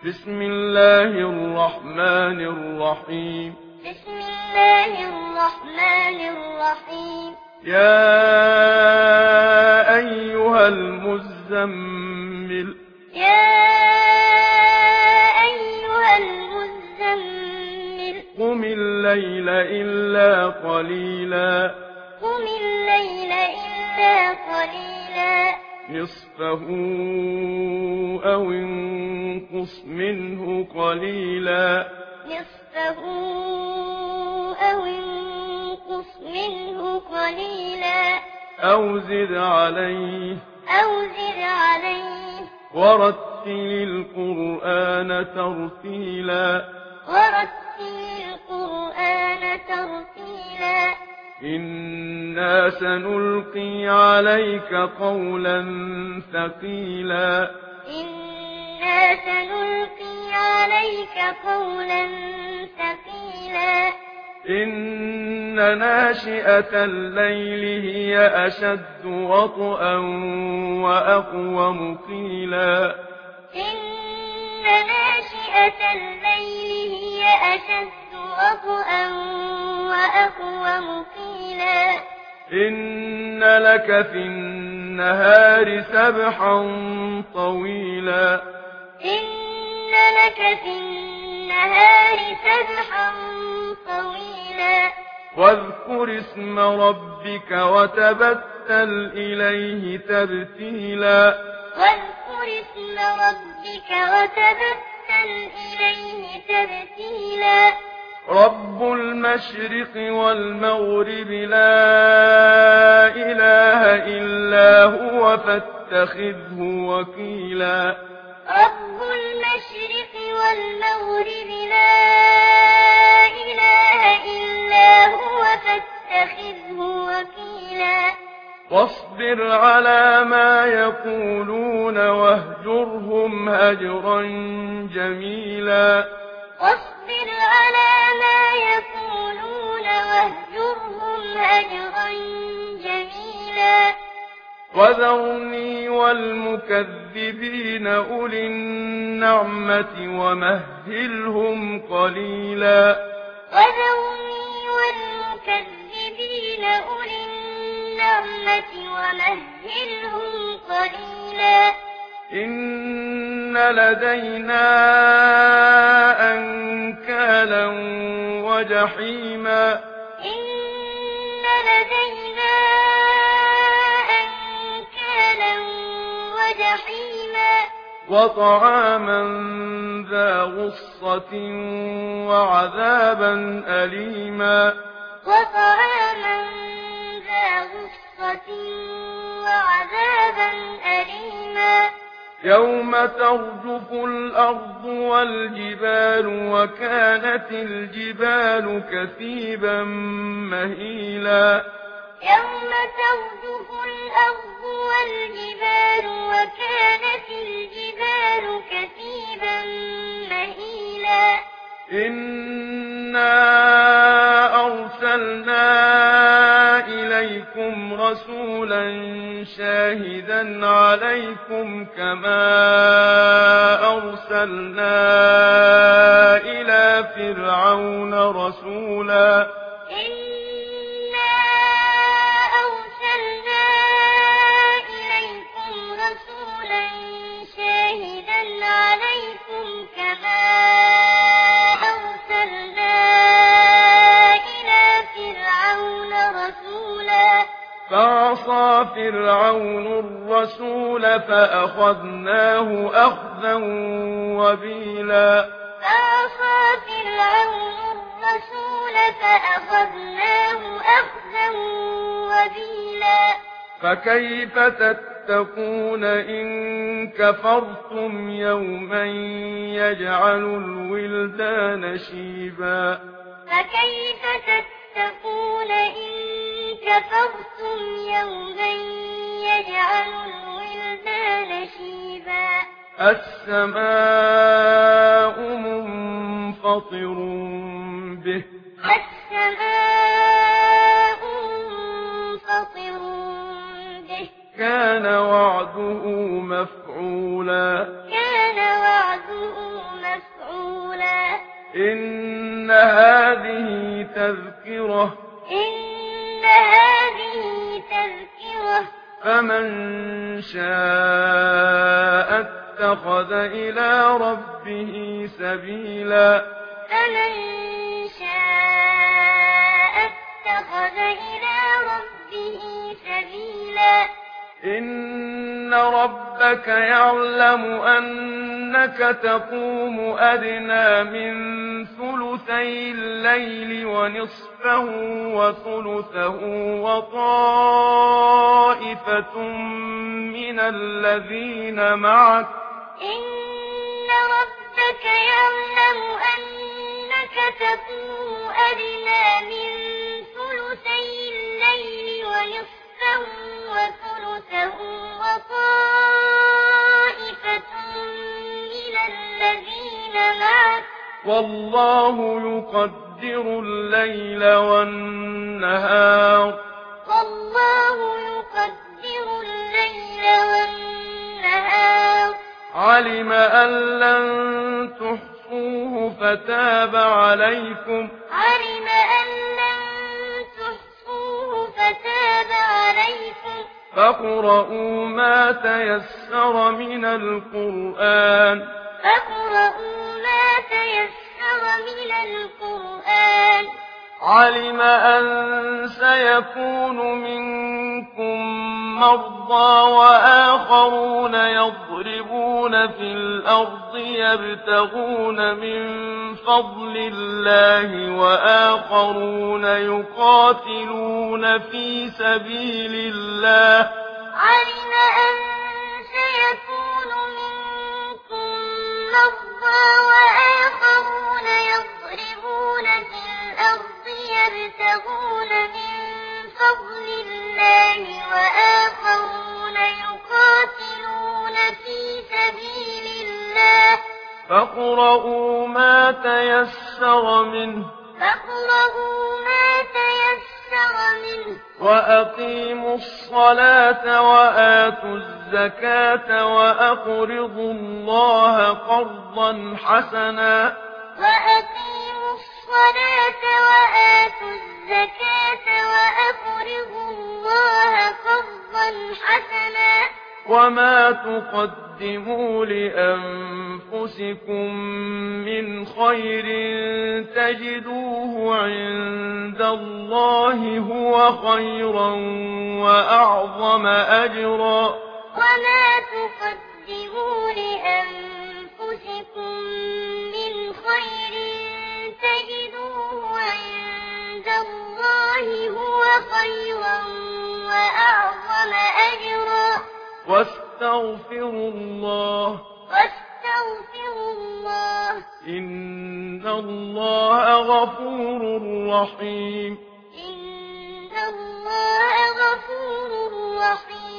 بسم الله الرحمن الرحيم. بسم الله الرحمن الرحيم. يا أيها المزمل. يا أيها المزمل. قم الليل إلا قليلا. قم الليل إلا قليلا. نصفه أو انقص منه قليلا. نصفه أو انقص منه قليلا. أو زد عليه. أو زد عليه. ورتل القرآن ترتيلا. ورتل القرآن ترتيلا. إنا سنلقي عليك قولا ثقيلا. إنا سنلقي عليك قولا ثقيلا. إن ناشئة الليل هي أشد وطئا وأقوم قيلا. إن ناشئة الليل هي أشد وطئا وأقوم قيلا. إن لك في النهار سبحا طويلا. إن لك في النهار سبحا طويلا. واذكر اسم ربك وتبتل إليه تبتيلا. واذكر اسم ربك وتبتل إليه تبتيلا. رب المشرق والمغرب لا إله إلا هو فاتخذه وكيلا. رب المشرق والمغرب لا إله إلا هو فاتخذه وكيلا. واصبر على ما يقولون واهجرهم هجرا جميلا. واصبر على ما يقولون واهجرهم هجرا جميلا. وذرني والمكذبين أولي النعمة ومهلهم قليلا. وذرني والمكذبين أولي النعمة ومهلهم قليلا. إن لدينا أنكالا وجحيما. إن لدينا أنكالا وجحيما. وطعاما ذا غصة وعذابا أليما. وطعاما ذا غصة وعذابا أليما. يوم ترجف الأرض والجبال وكانت الجبال كثيبا مهيلا. يوم ترجف الأرض والجبال وكانت الجبال كثيبا مهيلا. إنا أرسلنا إليكم رسولا شاهدا عليكم كما أرسلنا إلى فرعون رسولا. إنا أرسلنا إليكم رسولا شاهدا عليكم كما أرسلنا إلى فرعون رسولا. فعصى فرعون الرسول فأخذناه أخذا وبيلا. فعصى فرعون الرسول فأخذناه أخذا وبيلا. فكيف تتقون إن كفرتم يوما يجعل الولدان شيبا. فكيف تتقون إن كفرتم يوما يجعل الولدان شيبا. السماء منفطر به. السماء منفطر به. كان وعده مفعولا. كان وعده إن هذه تذكرة فمن شاء اتخذ إلى ربه سبيلا إن ربك يعلم أنك تقوم أدنى من ثلثي الليل ونصفه وثلثه وطائفة من الذين معك إن ربك يعلم أنك تقوم أدنى من ثلثي الليل ونصفه وثلثه وطائفة من الذين معك والله يقدر الليل والنهار علم أن لن تحصوه فتاب عليكم فاقرؤوا ما تيسر من القرآن علم أن سيكون منكم مرضى وآخرون يضربون في الأرض يبتغون من فضل الله وآخرون يقاتلون في سبيل الله علم أن سيكون منكم مرضى وآخرون يضربون في الأرض يبتغون من فضل الله وآخرون يقاتلون في سبيل الله فاقرؤوا ما تيسر منه وأقيموا الصلاة وآتوا الزكاة وأقرضوا الله قرضا حسنا وما تقدموا لأنفسكم من خير تجدوه عند الله هو خيرا وأعظم أجرا واستغفروا الله إن الله غفور رحيم